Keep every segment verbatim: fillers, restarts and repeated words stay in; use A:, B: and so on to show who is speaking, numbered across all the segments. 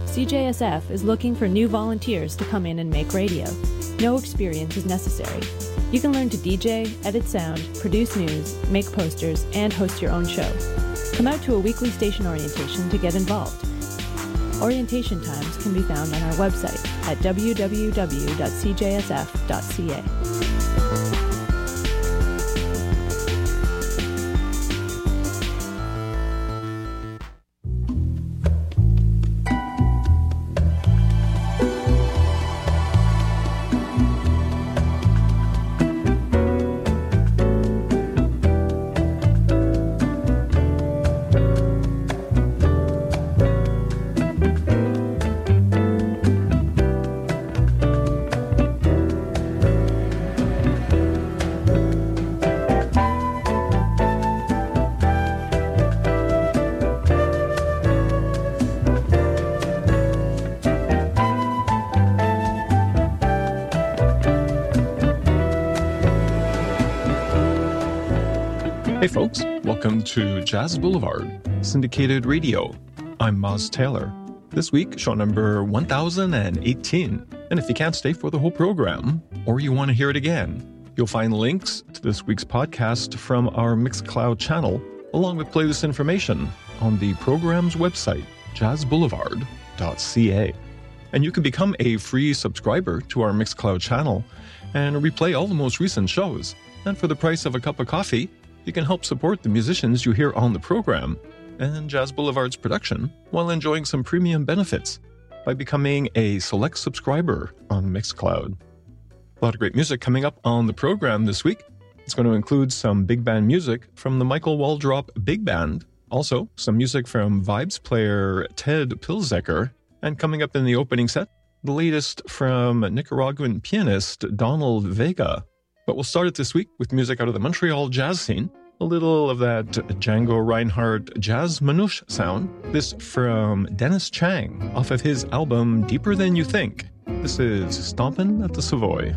A: C J S F is looking for new volunteers to come in and make radio. No experience is necessary. You can learn to D J, edit sound, produce news, make posters, and host your own show. Come out to a weekly station orientation to get involved. Orientation times can be found on our website at w w w dot c j s f dot c a.
B: Hey folks, welcome to Jazz Boulevard, syndicated radio. I'm Moz Taylor. This week, show number one thousand eighteen. And if you can't stay for the whole program, or you want to hear it again, you'll find links to this week's podcast from our Mixcloud channel, along with playlist information on the program's website, jazz boulevard dot c a. And you can become a free subscriber to our Mixcloud channel and replay all the most recent shows. And for the price of a cup of coffee, you can help support the musicians you hear on the program and Jazz Boulevard's production while enjoying some premium benefits by becoming a select subscriber on Mixcloud. A lot of great music coming up on the program this week. It's going to include some big band music from the Michael Waldrop Big Band, also some music from Vibes player Ted Pilzecker, and coming up in the opening set, the latest from Nicaraguan pianist Donald Vega. But we'll start it this week with music out of the Montreal jazz scene, a little of that Django Reinhardt jazz manouche sound. This from Dennis Chang off of his album Deeper Than You Think. This is Stompin' at the Savoy.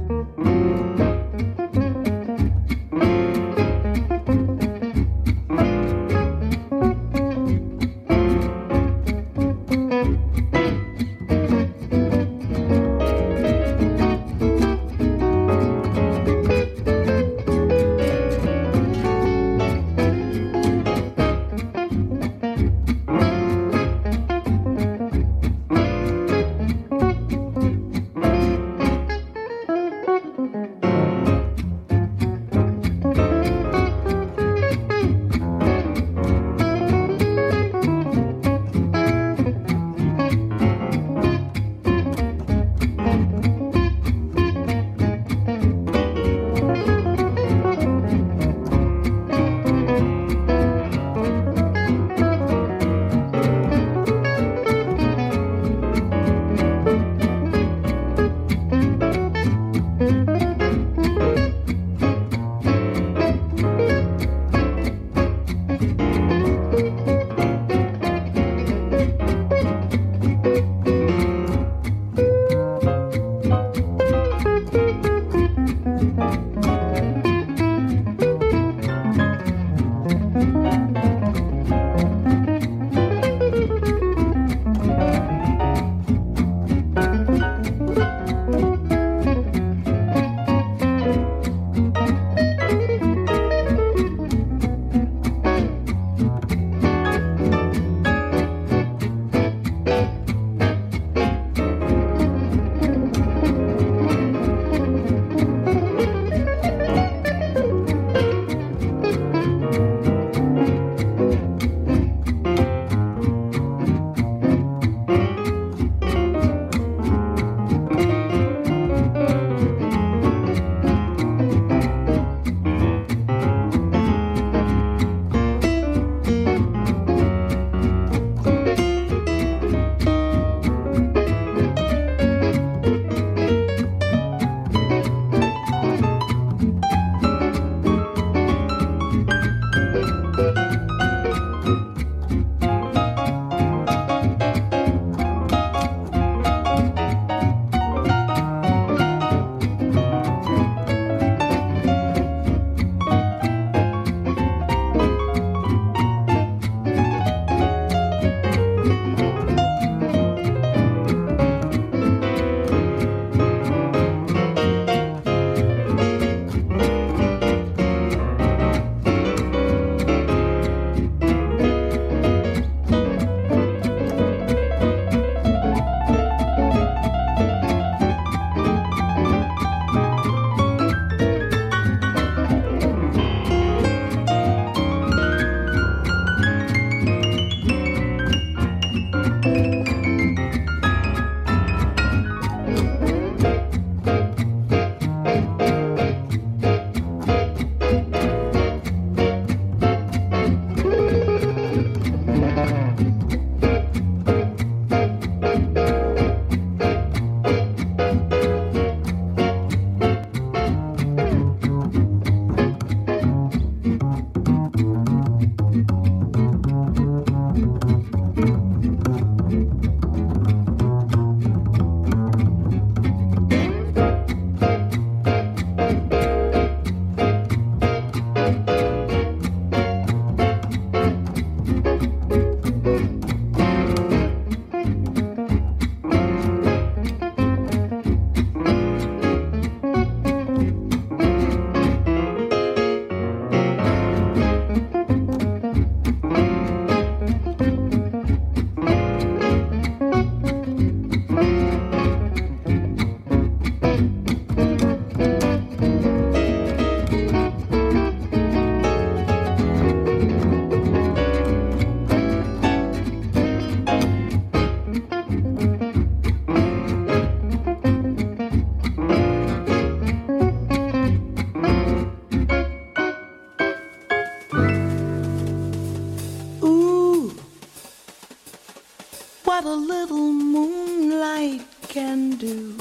C: what a little moonlight can do.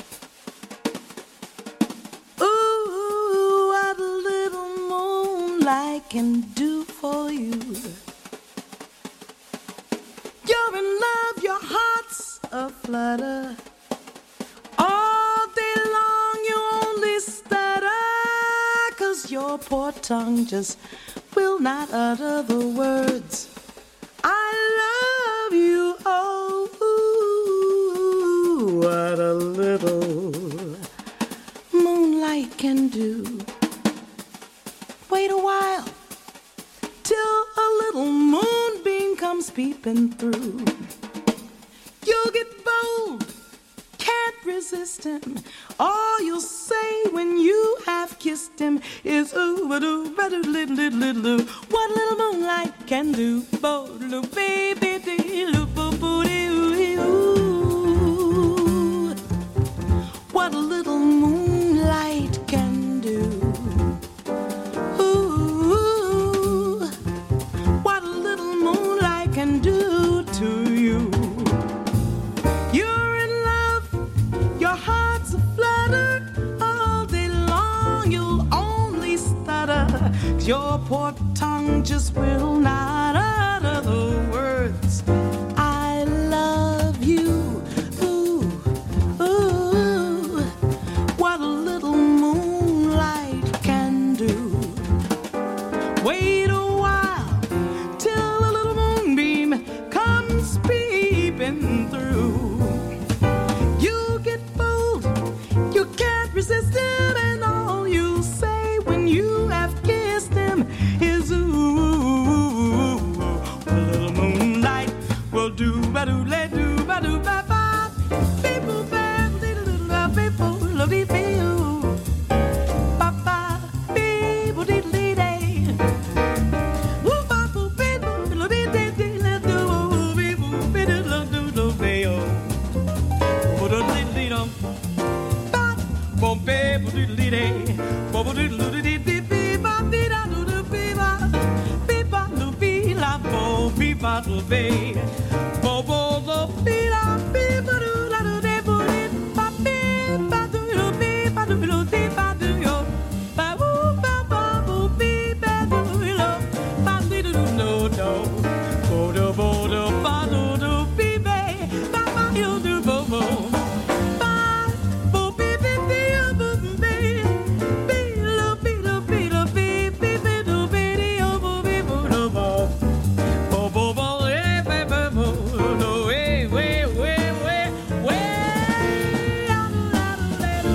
C: Ooh, what a little moonlight can do for you. You're in love, your heart's aflutter. All day long you only stutter, 'cause your poor tongue just will not utter the words I love you. Oh, ooh, what a little moonlight can do. Wait a while till a little moonbeam comes peeping through. You'll get bold, can't resist him. All you'll say when you have kissed him is ooh, ba doo, ba doo, little, little, little, what little moonlight can do. Bo, little baby, dee, loo, boo, boo, dee, ooh, ooh. What a little moonlight can do. Ooh, what a little moonlight can do to you. You're in love, your heart's aflutter. All day long you'll only stutter, 'cause your poor tongue just will not utter the words I love you. Ooh, ooh, what a little moonlight can do. Wait a while till a little moonbeam comes peeping through. You get bold, you can't resist him, and all you say when you have kissed him is ooh, what a little moonlight will do. Ba do, let do, ba do, ba ba, people, ba little, little, people, love you, feel, ba ba, people, diddle, day. Woo, ba boo, people, love you, day, day, let do, people, diddle, do, do, day, oh. Ba do, diddle, dum, ba, bom, people, diddle, day, ba boo, diddle, dee, dee, dee, ba, dee, da, do, do, bee, ba, bee, ba, do, bee, la, bo, bee, ba, do, bee, bo, bo, do, bee, la, bee, ba, do, la, do, de, bo, dee, ba, bee, ba, do, do, bee, ba, do, do, dee, ba, do, yo, ba, woo, ba, ba, boo, bee, ba, do, lo, ba, dee, do, do, no, no, bo, do, bo, do, ba, do, do, bee, ba, ba, ba, yo, do, bo, bo, ba, bo, bee, bee, bee, yo, bo, bee, bee, lo, bee, lo, bee, lo, bee, bee, bee, do, bee, dee, yo, bo, bee, bo, do, bo, bo, bo, bo, eh, ba, ba, bo, no, eh, way, way, way, way, ah, la, la, la,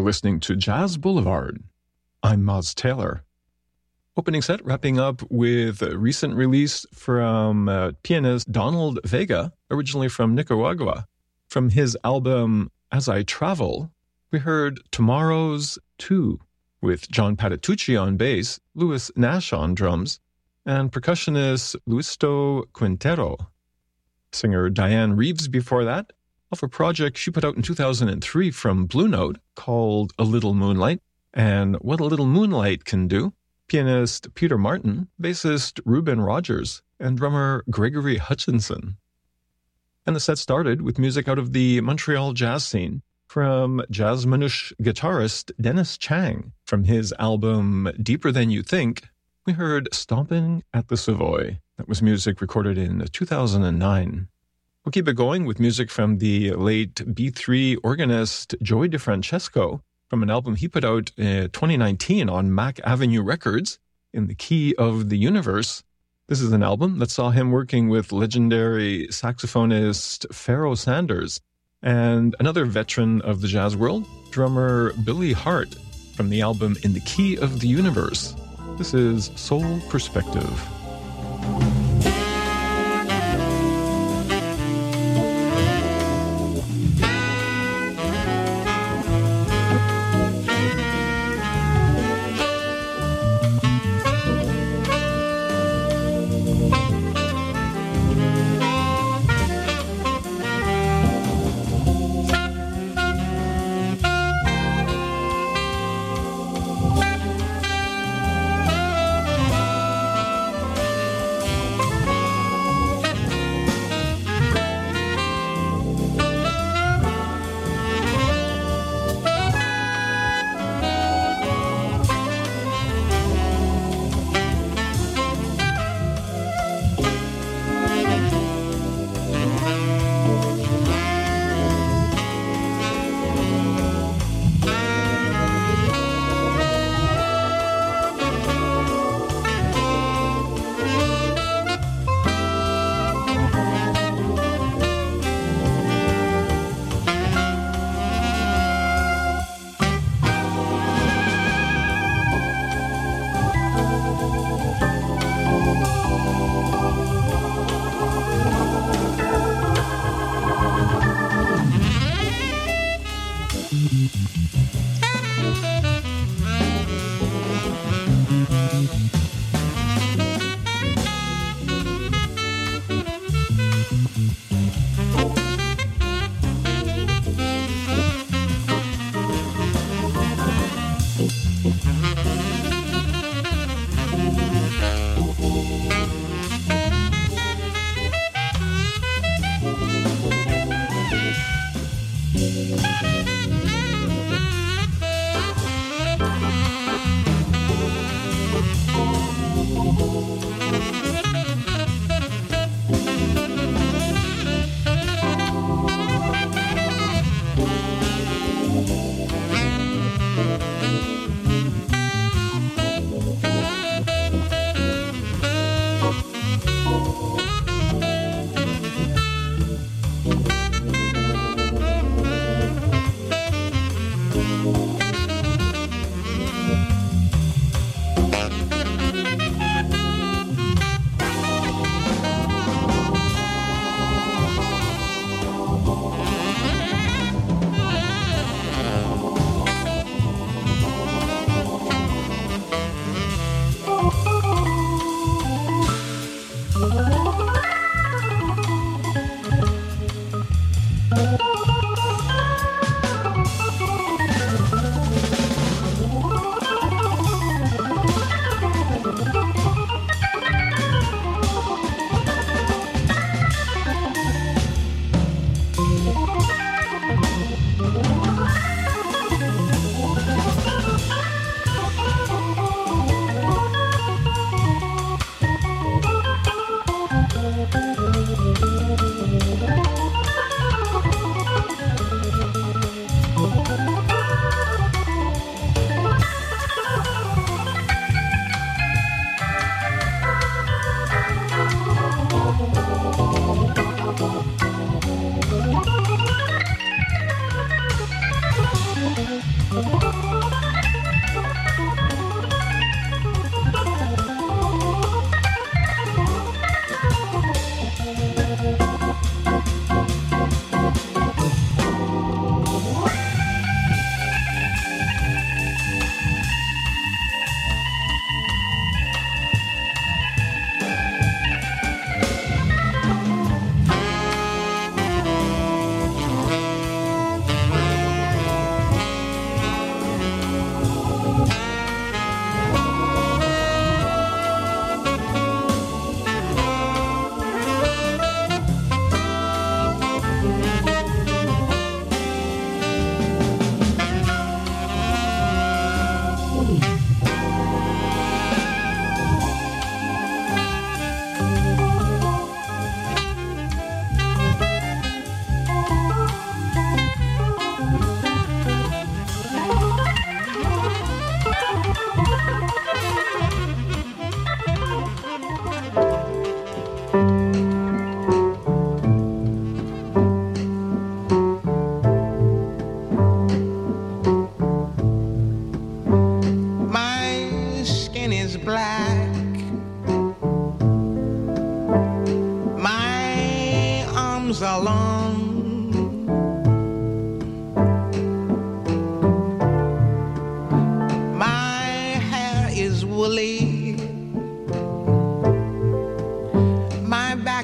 B: listening to Jazz Boulevard. I'm Moz Taylor. Opening set, wrapping up with a recent release from uh, pianist Donald Vega, originally from Nicaragua. From his album As I Travel, we heard Tomorrow's Two, with John Patitucci on bass, Louis Nash on drums, and percussionist Luisto Quintero. Singer Diane Reeves before that, off a project she put out in two thousand three from Blue Note called A Little Moonlight. And What a Little Moonlight Can Do, pianist Peter Martin, bassist Ruben Rogers, and drummer Gregory Hutchinson. And the set started with music out of the Montreal jazz scene from jazz manouche guitarist Dennis Chang. From his album Deeper Than You Think, we heard Stomping at the Savoy. That was music recorded in two thousand nine. We'll keep it going with music from the late B three organist Joey DeFrancesco from an album he put out in twenty nineteen on Mac Avenue Records, In the Key of the Universe. This is an album that saw him working with legendary saxophonist Pharoah Sanders and another veteran of the jazz world, drummer Billy Hart, from the album In the Key of the Universe. This is Soul Perspective.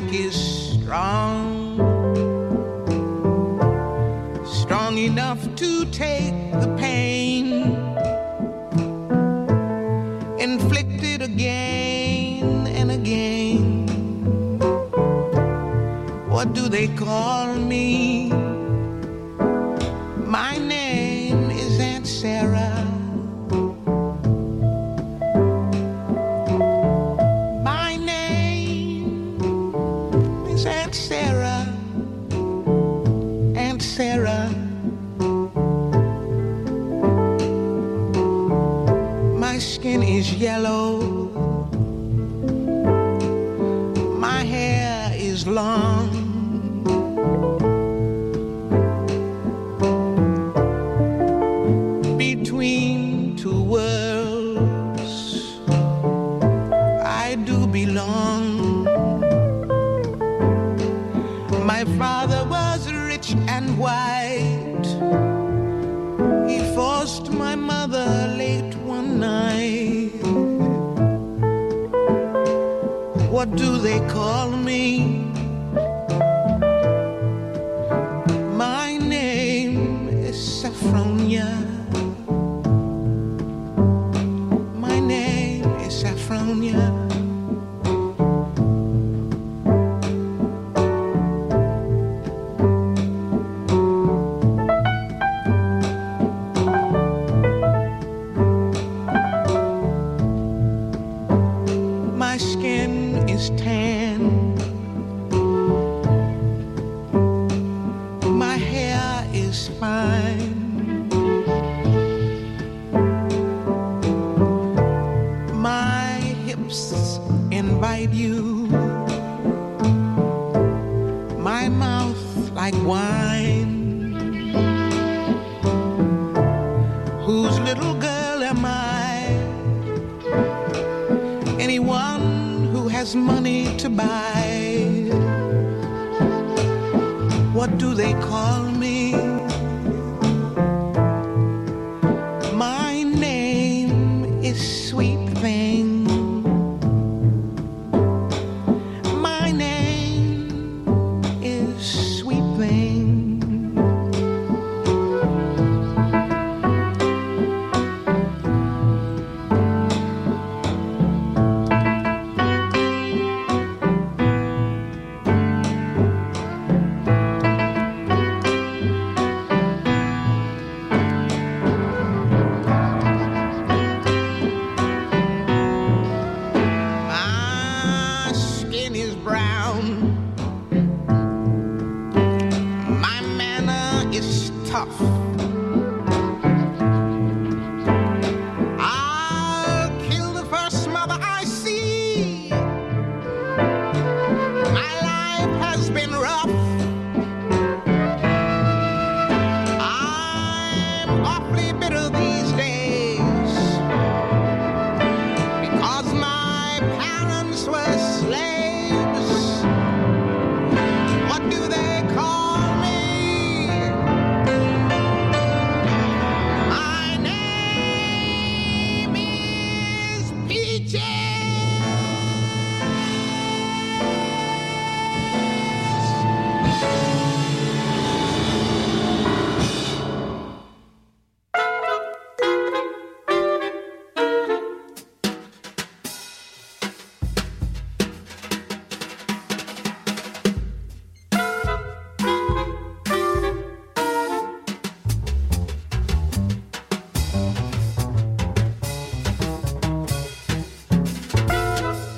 D: is strong, strong enough to take the pain inflicted again and again. What do they call me? My name is Aunt Sarah. My name is Aunt Sarah. Aunt Sarah. My skin is yellow. My hair is long. Between two worlds, I do belong. My father was rich and white. He forced my mother late one night. What do they call me? My name is Saffronia. My name is Saffronia. My skin is tan. My hair is fine. My hips invite you. My mouth like wine. Whose little girl am I? Anyone who has money to buy. What do they call